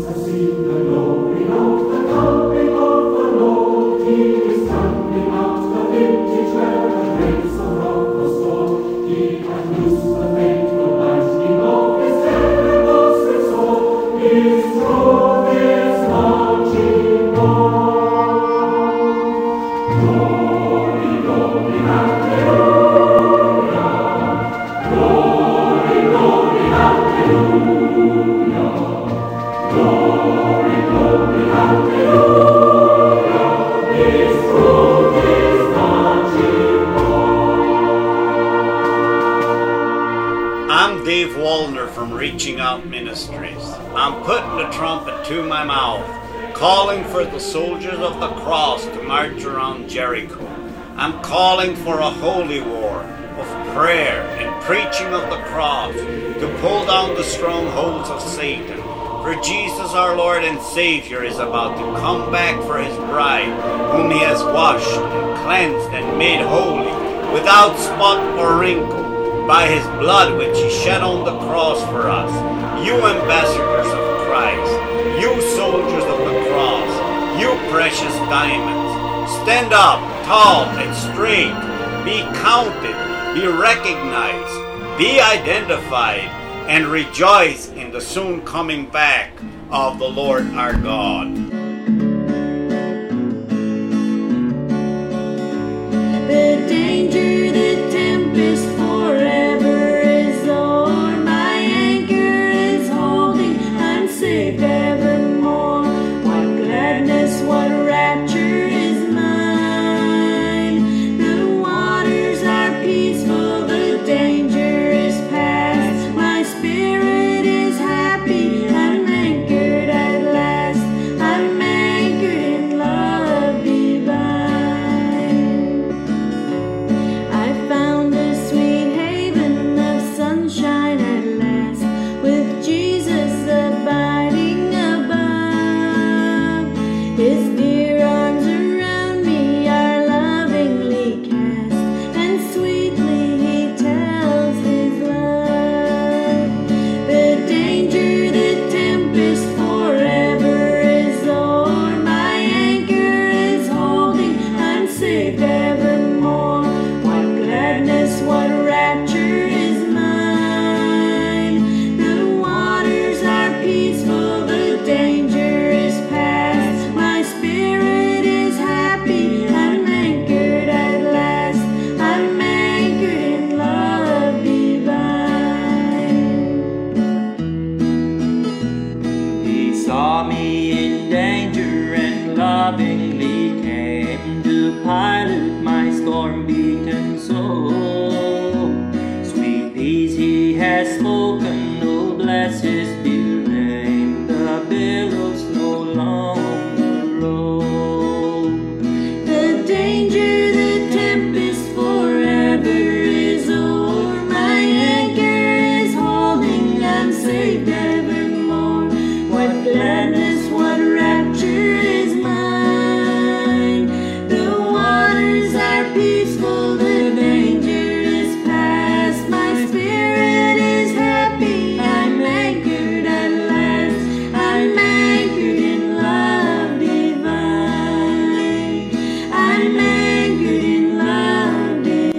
Reaching Out Ministries. I'm putting the trumpet to my mouth, calling for the soldiers of the cross to march around Jericho. I'm calling for a holy war of prayer and preaching of the cross to pull down the strongholds of Satan. For Jesus our Lord and Savior is about to come back for his bride, whom he has washed and cleansed and made holy, without spot or wrinkle, by his blood which he shed on the cross for us. You ambassadors of Christ, you soldiers of the cross, you precious diamonds, stand up tall and straight, be counted, be recognized, be identified, and rejoice in the soon coming back of the Lord our God. The danger, the tempest forever is o'er. My anchor is holding, I'm safe evermore. What gladness, what rapture is mine. The waters are peaceful, the danger is past. My spirit is happy, I'm anchored at last. I'm anchored in love divine. I found a sweet haven of sunshine at last, with Jesus abiding above. His dear arms around me are lovingly cast, and sweetly he tells his love. The danger, the tempest forever is o'er. My anchor is holding, I'm safe evermore. What gladness, what rapture is mine. The waters are peaceful, the danger is past. My spirit is happy, I'm anchored at last. I'm anchored in love divine. He saw me in danger and lovingly came to pilot my storm-beaten soul. Sweet peace he has spoken, oh bless his dear name. The billows no longer roll. The danger, the tempest forever is o'er. My anchor is holding, I'm safe evermore. What gladness, what rapture is mine. The waters are peaceful, the danger is past. My spirit is happy, I'm anchored at last. I'm anchored in love divine. I'm anchored in love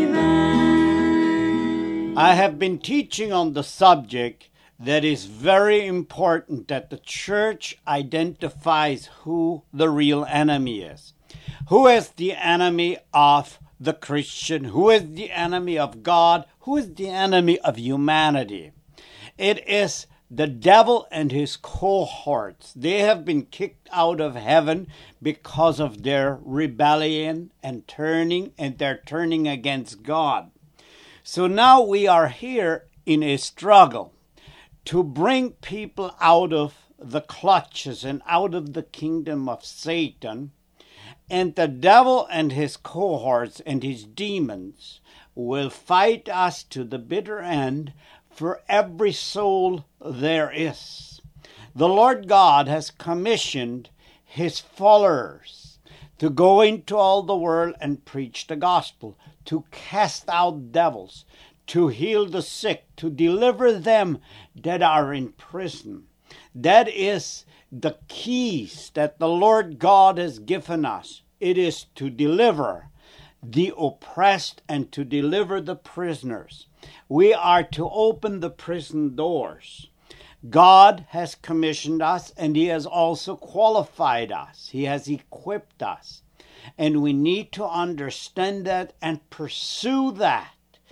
divine. I have been teaching on the subject that is very important, that the church identifies who the real enemy is. Who is the enemy of the Christian? Who is the enemy of God? Who is the enemy of humanity? It is the devil and his cohorts. They have been kicked out of heaven because of their rebellion and they're turning against God. So now we are here in a struggle to bring people out of the clutches and out of the kingdom of Satan. And the devil and his cohorts and his demons will fight us to the bitter end for every soul there is. The Lord God has commissioned his followers to go into all the world and preach the gospel, to cast out devils, to heal the sick, to deliver them that are in prison. That is the keys that the Lord God has given us. It is to deliver the oppressed and to deliver the prisoners. We are to open the prison doors. God has commissioned us, and He has also qualified us. He has equipped us. And we need to understand that and pursue that.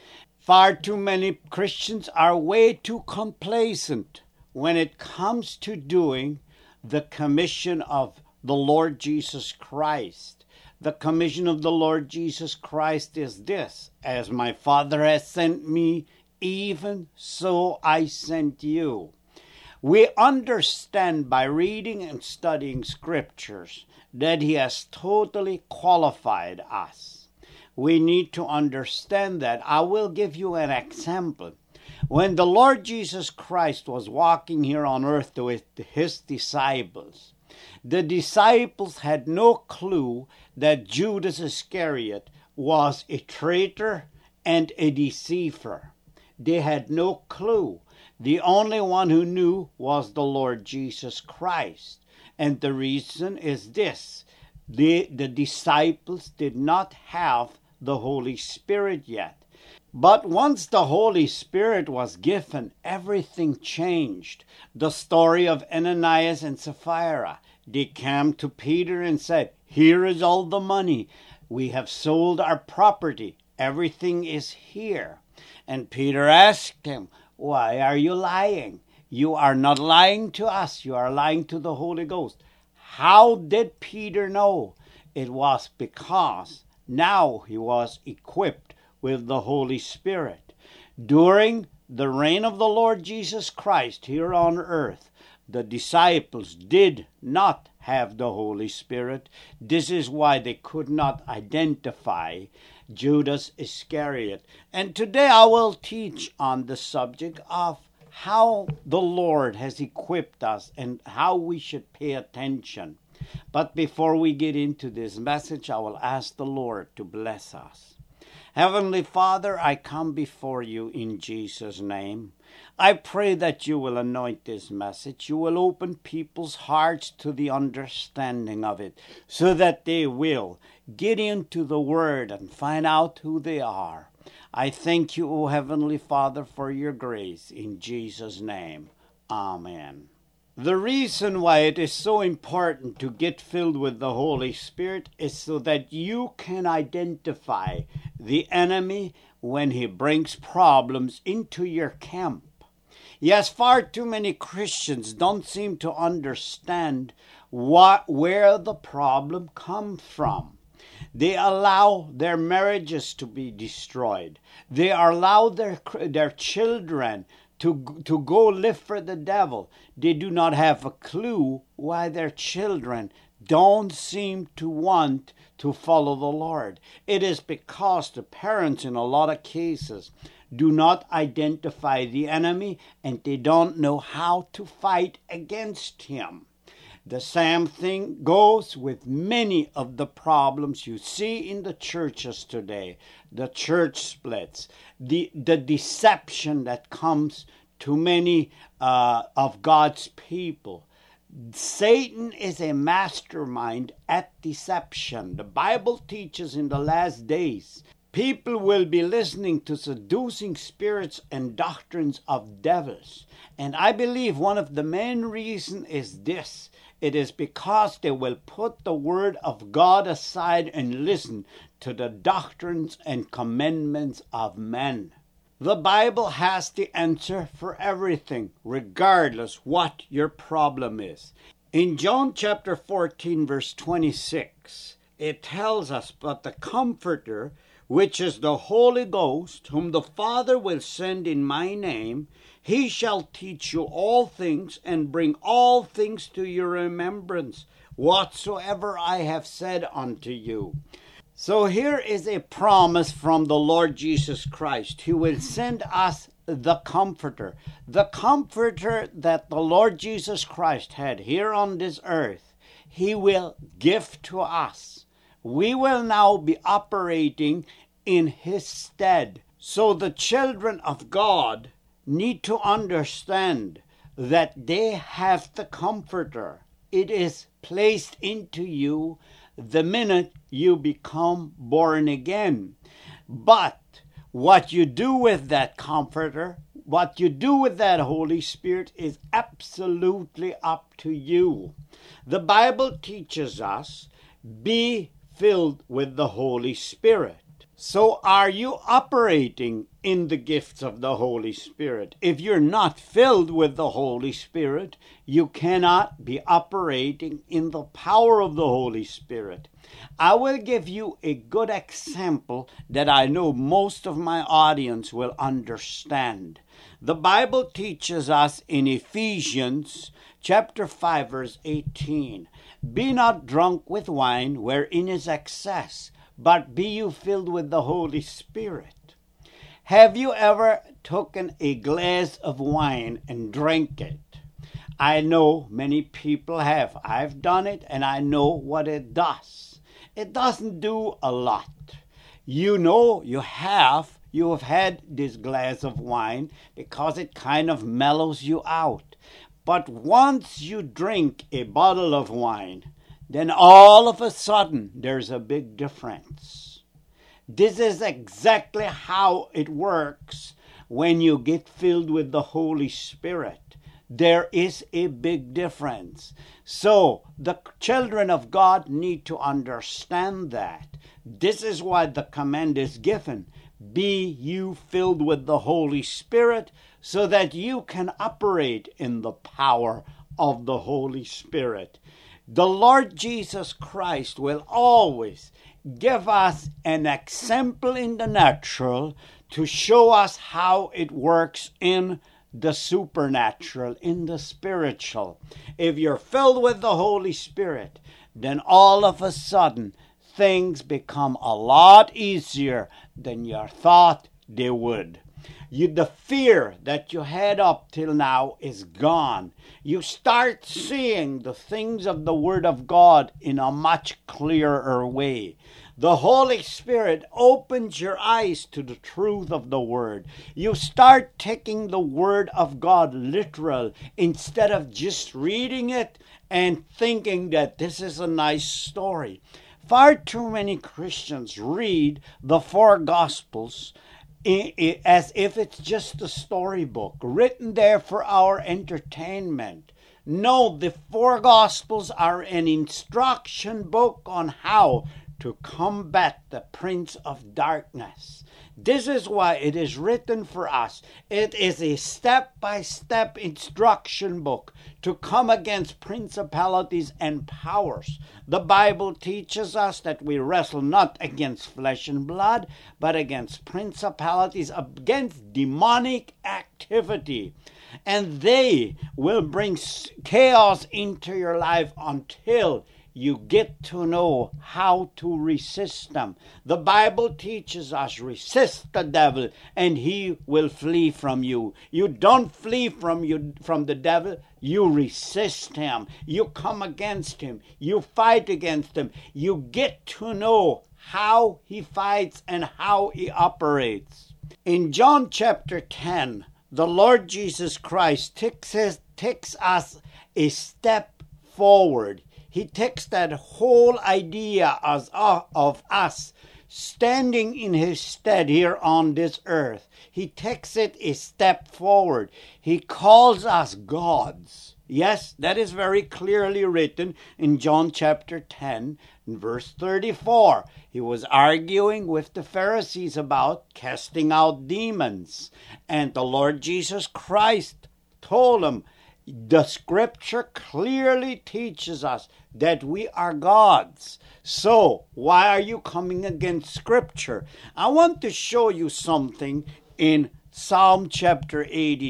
Far too many Christians are way too complacent when it comes to doing the commission of the Lord Jesus Christ. The commission of the Lord Jesus Christ is this: as my Father has sent me, even so I sent you. We understand by reading and studying scriptures that He has totally qualified us. We need to understand that. I will give you an example. When the Lord Jesus Christ was walking here on earth with His disciples, the disciples had no clue that Judas Iscariot was a traitor and a deceiver. They had no clue. The only one who knew was the Lord Jesus Christ. And the reason is this: the disciples did not have the Holy Spirit yet. But once the Holy Spirit was given, everything changed. The story of Ananias and Sapphira. They came to Peter and said, "Here is all the money. We have sold our property. Everything is here." And Peter asked him, "Why are you lying? You are not lying to us. You are lying to the Holy Ghost." How did Peter know? It was because now he was equipped with the Holy Spirit. During the reign of the Lord Jesus Christ here on earth, the disciples did not have the Holy Spirit. This is why they could not identify Judas Iscariot. And today I will teach on the subject of how the Lord has equipped us and how we should pay attention. But before we get into this message, I will ask the Lord to bless us. Heavenly Father, I come before you in Jesus' name. I pray that you will anoint this message. You will open people's hearts to the understanding of it so that they will get into the Word and find out who they are. I thank you, O Heavenly Father, for your grace. In Jesus' name, amen. The reason why it is so important to get filled with the Holy Spirit is so that you can identify the enemy when he brings problems into your camp. Yes, far too many Christians don't seem to understand where the problem comes from. They allow their marriages to be destroyed. They allow their children to go live for the devil. They do not have a clue why their children don't seem to want to follow the Lord. It is because the parents, in a lot of cases, do not identify the enemy and they don't know how to fight against him. The same thing goes with many of the problems you see in the churches today. The church splits, the deception that comes to many of God's people. Satan is a mastermind at deception. The Bible teaches in the last days, people will be listening to seducing spirits and doctrines of devils. And I believe one of the main reasons is this. It is because they will put the word of God aside and listen to the doctrines and commandments of men. The Bible has the answer for everything, regardless what your problem is. In John chapter 14, verse 26, it tells us, "But the Comforter, which is the Holy Ghost, whom the Father will send in my name, he shall teach you all things and bring all things to your remembrance, whatsoever I have said unto you." So here is a promise from the Lord Jesus Christ. He will send us the Comforter. The Comforter that the Lord Jesus Christ had here on this earth, he will give to us. We will now be operating in his stead. So the children of God need to understand that they have the Comforter. It is placed into you the minute you become born again. But what you do with that Comforter, what you do with that Holy Spirit is absolutely up to you. The Bible teaches us, be filled with the Holy Spirit. So are you operating in the gifts of the Holy Spirit? If you're not filled with the Holy Spirit, you cannot be operating in the power of the Holy Spirit. I will give you a good example that I know most of my audience will understand. The Bible teaches us in Ephesians chapter 5 verse 18, be not drunk with wine wherein is excess, but be you filled with the Holy Spirit. Have you ever taken a glass of wine and drank it? I know many people have. I've done it and I know what it does. It doesn't do a lot. You know you have had this glass of wine because it kind of mellows you out. But once you drink a bottle of wine, then all of a sudden there's a big difference. This is exactly how it works when you get filled with the Holy Spirit. There is a big difference. So the children of God need to understand that. This is why the command is given. Be you filled with the Holy Spirit so that you can operate in the power of the Holy Spirit. The Lord Jesus Christ will always give us an example in the natural to show us how it works in the supernatural, in the spiritual. If you're filled with the Holy Spirit, then all of a sudden things become a lot easier than you thought they would. The fear that you had up till now is gone. You start seeing the things of the Word of God in a much clearer way. The Holy Spirit opens your eyes to the truth of the Word. You start taking the Word of God literal instead of just reading it and thinking that this is a nice story. Far too many Christians read the four Gospels as if it's just a storybook written there for our entertainment. No, the four Gospels are an instruction book on how to combat the prince of darkness. This is why it is written for us. It is a step-by-step instruction book to come against principalities and powers. The Bible teaches us that we wrestle not against flesh and blood, but against principalities, against demonic activity. And they will bring chaos into your life until you get to know how to resist them. The Bible teaches us, resist the devil and he will flee from you. You don't flee from the devil, you resist him. You come against him. You fight against him. You get to know how he fights and how he operates. In John chapter 10, the Lord Jesus Christ takes us a step forward. He takes that whole idea of us standing in his stead here on this earth. He takes it a step forward. He calls us gods. Yes, that is very clearly written in John chapter 10, verse 34. He was arguing with the Pharisees about casting out demons. And the Lord Jesus Christ told him, the scripture clearly teaches us that we are gods. So, why are you coming against scripture? I want to show you something in Psalm chapter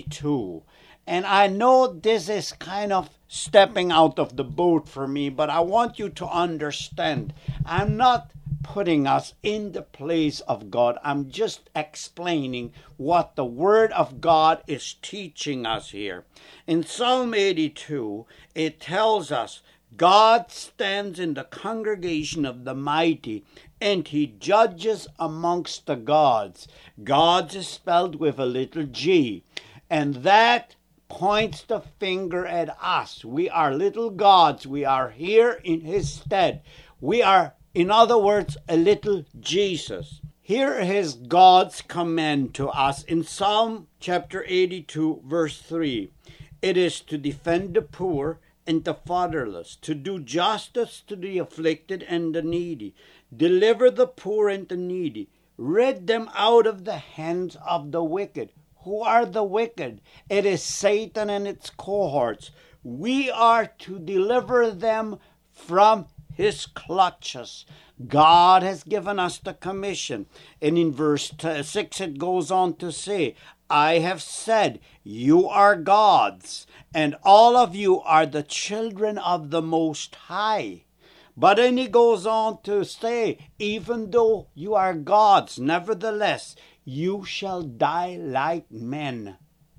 82. And I know this is kind of stepping out of the boat for me, but I want you to understand. I'm not putting us in the place of God. I'm just explaining what the Word of God is teaching us here. In Psalm 82, it tells us, God stands in the congregation of the mighty, and he judges amongst the gods. Gods is spelled with a little g. And that points the finger at us. We are little gods. We are here in his stead. We are, in other words, a little Jesus. Here is God's command to us in Psalm chapter 82, verse 3. It is to defend the poor and the fatherless, to do justice to the afflicted and the needy, deliver the poor and the needy, rid them out of the hands of the wicked. Who are the wicked? It is Satan and its cohorts. We are to deliver them from his clutches. God has given us the commission. And in verse 6 it goes on to say, I have said, you are gods, and all of you are the children of the Most High. But then he goes on to say, even though you are gods, nevertheless, you shall die like men.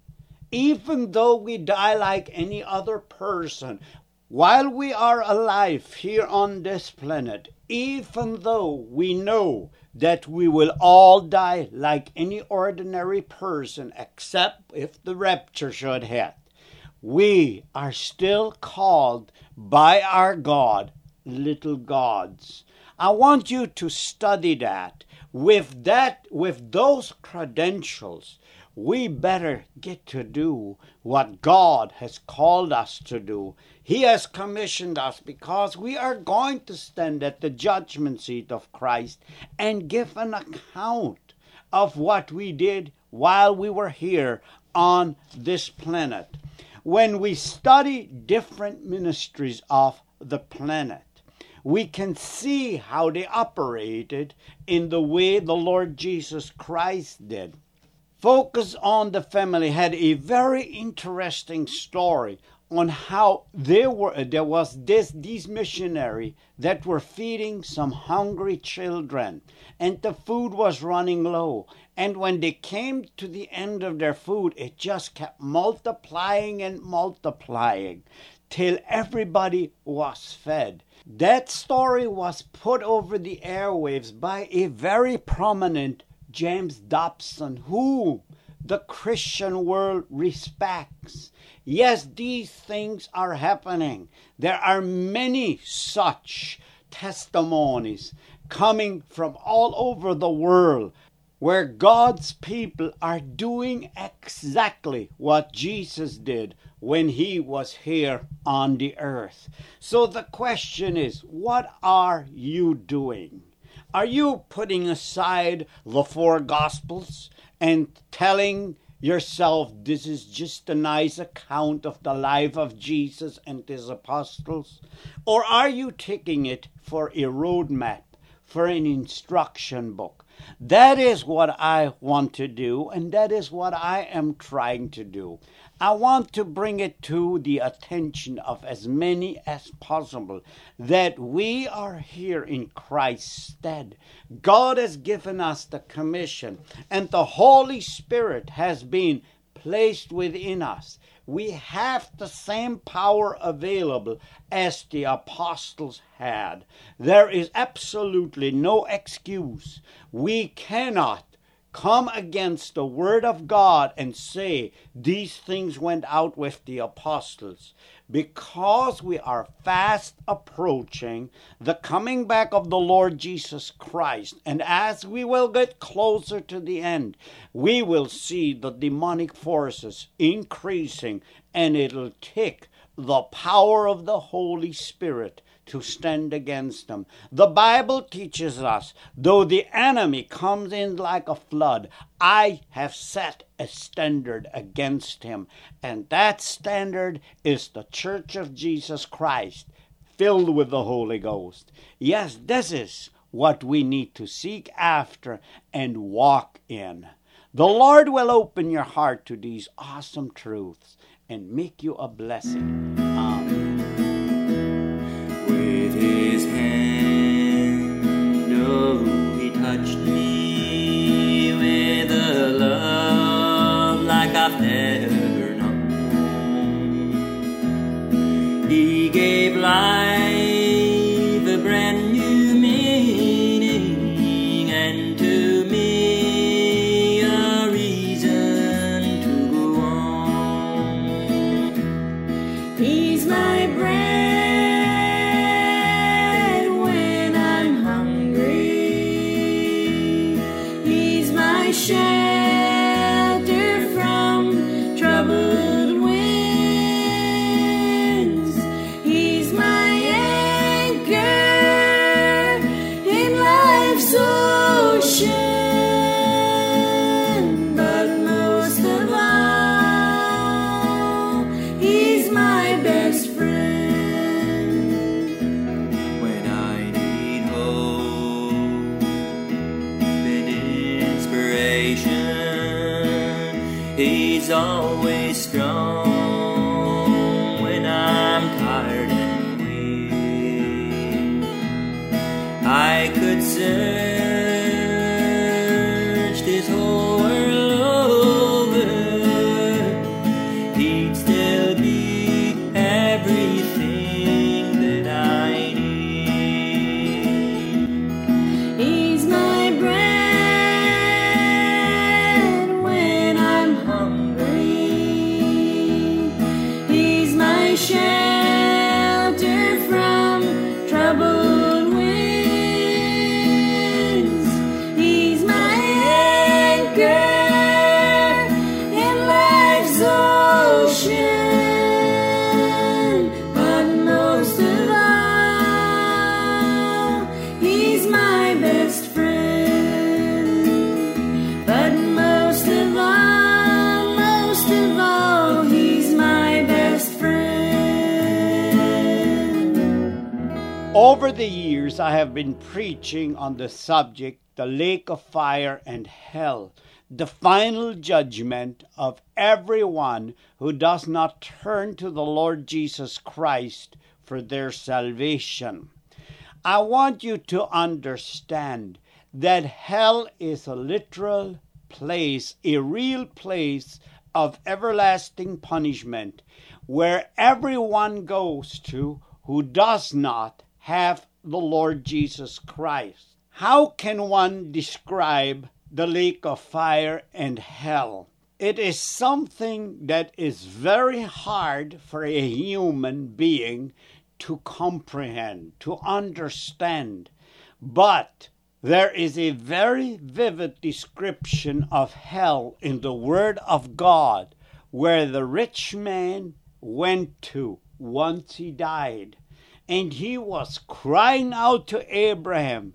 Even though we die like any other person, while we are alive here on this planet, even though we know that we will all die like any ordinary person, except if the rapture should hit, we are still called by our God little gods. I want you to study that. With those credentials, we better get to do what God has called us to do. He has commissioned us because we are going to stand at the judgment seat of Christ and give an account of what we did while we were here on this planet. When we study different ministries of the planet, we can see how they operated in the way the Lord Jesus Christ did. Focus on the Family had a very interesting story on how there was these missionaries that were feeding some hungry children, and the food was running low. And when they came to the end of their food, it just kept multiplying and multiplying till everybody was fed. That story was put over the airwaves by a very prominent James Dobson, who the Christian world respects. Yes, these things are happening. There are many such testimonies coming from all over the world where God's people are doing exactly what Jesus did when he was here on the earth. So the question is, what are you doing? Are you putting aside the four Gospels and telling yourself this is just a nice account of the life of Jesus and his apostles? Or are you taking it for a roadmap, for an instruction book? That is what I want to do, and that is what I am trying to do. I want to bring it to the attention of as many as possible that we are here in Christ's stead. God has given us the commission, and the Holy Spirit has been placed within us. We have the same power available as the apostles had. There is absolutely no excuse. We cannot come against the word of God and say these things went out with the apostles, because we are fast approaching the coming back of the Lord Jesus Christ. And as we will get closer to the end, we will see the demonic forces increasing, and it'll take the power of the Holy Spirit to stand against them. The Bible teaches us, though the enemy comes in like a flood, I have set a standard against him. And that standard is the Church of Jesus Christ, filled with the Holy Ghost. Yes, this is what we need to seek after and walk in. The Lord will open your heart to these awesome truths and make you a blessing. Amen. With his hand, oh, he touched me with a love like I've never known. He gave life a brand new meaning, and to me a reason to go on. I'm tired anyway. I could search this whole world over, he'd still be everything that I need. He's my bread when I'm hungry. He's my shelter from troubled winds. He's my anchor in life's ocean. But most of all, he's my best friend. But most of all, he's my best friend. Over the years, I have been preaching on the subject, the lake of fire and hell, the final judgment of everyone who does not turn to the Lord Jesus Christ for their salvation. I want you to understand that hell is a literal place, a real place of everlasting punishment, where everyone goes to who does not have the Lord Jesus Christ. How can one describe the lake of fire and hell? It is something that is very hard for a human being to comprehend, to understand. But there is a very vivid description of hell in the Word of God, where the rich man went to once he died. And he was crying out to Abraham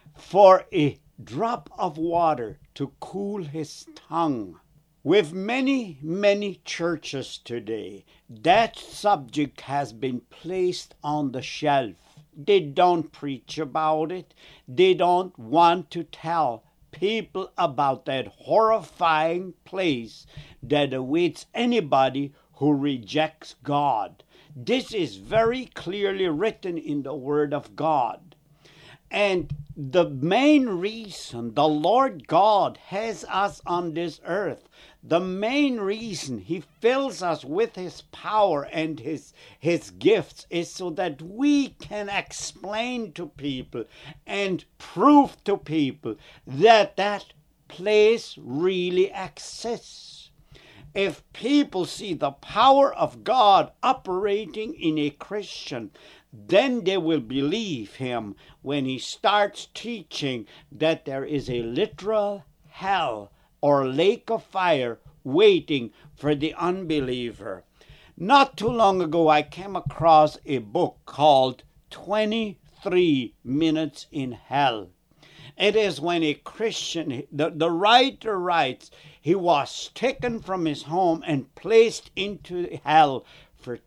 for a drop of water to cool his tongue. With many, many churches today, that subject has been placed on the shelf. They don't preach about it. They don't want to tell people about that horrifying place that awaits anybody who rejects God. This is very clearly written in the Word of God. And the main reason the Lord God has us on this earth, the main reason He fills us with His power and His gifts is so that we can explain to people and prove to people that that place really exists. If people see the power of God operating in a Christian, then they will believe him when he starts teaching that there is a literal hell or lake of fire waiting for the unbeliever. Not too long ago, I came across a book called 23 Minutes in Hell. It is when a Christian, the writer writes, he was taken from his home and placed into hell for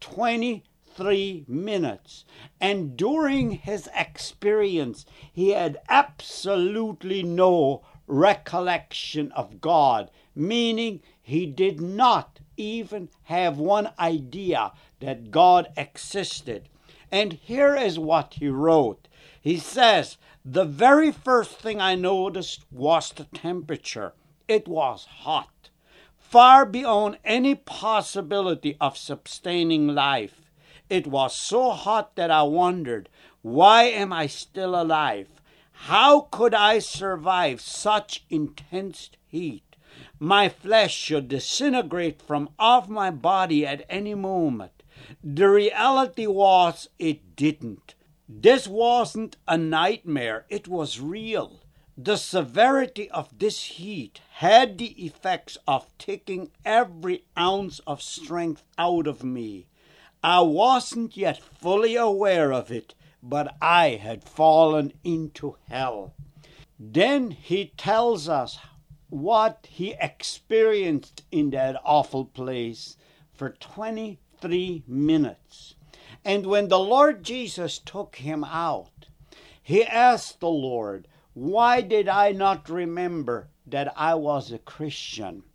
23 minutes. And during his experience, he had absolutely no recollection of God, meaning he did not even have one idea that God existed. And here is what he wrote. He says, the very first thing I noticed was the temperature. It was hot, far beyond any possibility of sustaining life. It was so hot that I wondered, why am I still alive? How could I survive such intense heat? My flesh should disintegrate from off my body at any moment. The reality was it didn't. This wasn't a nightmare, it was real. The severity of this heat had the effects of taking every ounce of strength out of me. I wasn't yet fully aware of it, but I had fallen into hell. Then he tells us what he experienced in that awful place for 23 minutes. And when the Lord Jesus took him out, he asked the Lord, why did I not remember that I was a Christian?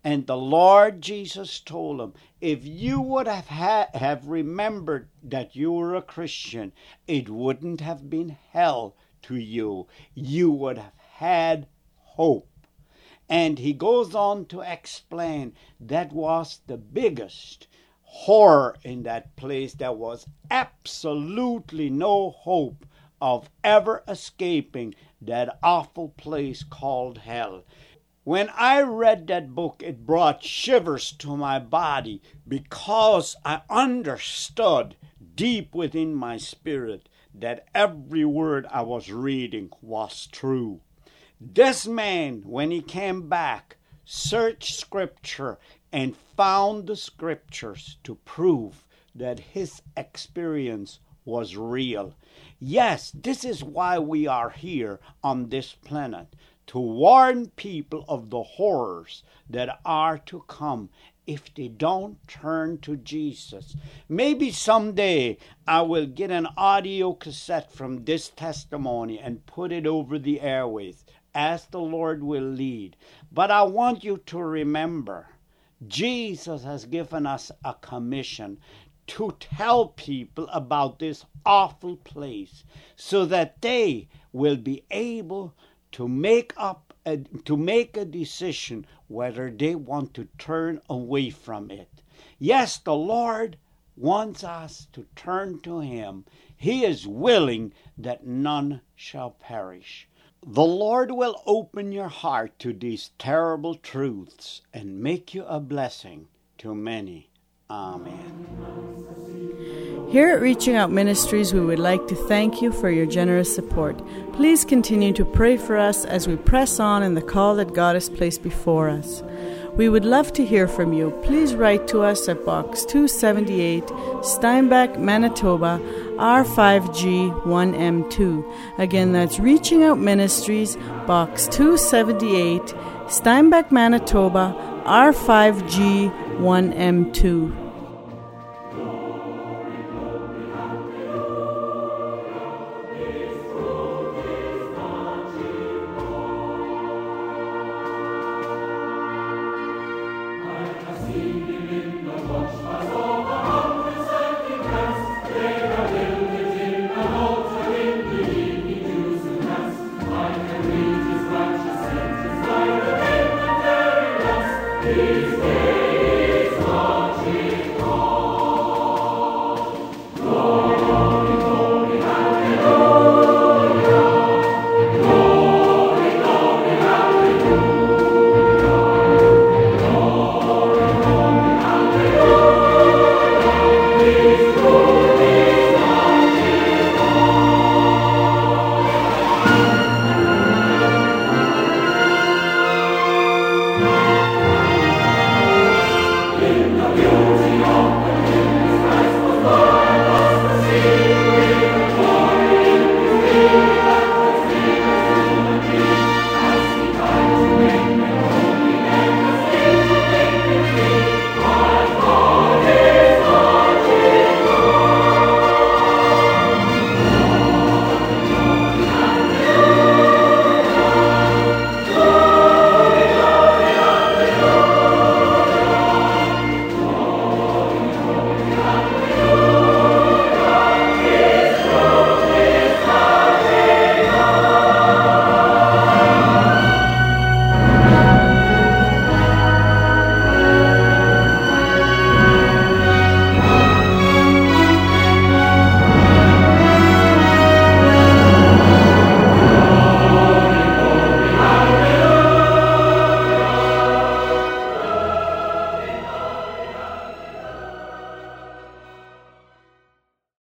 And the Lord Jesus told him, if you would have remembered that you were a Christian, it wouldn't have been hell to you. You would have had hope. And he goes on to explain that was the biggest horror in that place. There was absolutely no hope of ever escaping that awful place called hell. When I read that book, it brought shivers to my body because I understood deep within my spirit that every word I was reading was true. This man, when he came back, searched Scripture and found the Scriptures to prove that his experience was real. Yes, this is why we are here on this planet, to warn people of the horrors that are to come if they don't turn to Jesus. Maybe someday I will get an audio cassette from this testimony and put it over the airways, as the Lord will lead. But I want you to remember, Jesus has given us a commission to tell people about this awful place so that they will be able to make a decision whether they want to turn away from it. Yes, the Lord wants us to turn to Him. He is willing that none shall perish. The Lord will open your heart to these terrible truths and make you a blessing to many. Amen. Here at Reaching Out Ministries, we would like to thank you for your generous support. Please continue to pray for us as we press on in the call that God has placed before us. We would love to hear from you. Please write to us at Box 278, Steinbach, Manitoba, R5G1M2. Again, that's Reaching Out Ministries, Box 278, Steinbach, Manitoba, R5G1M2.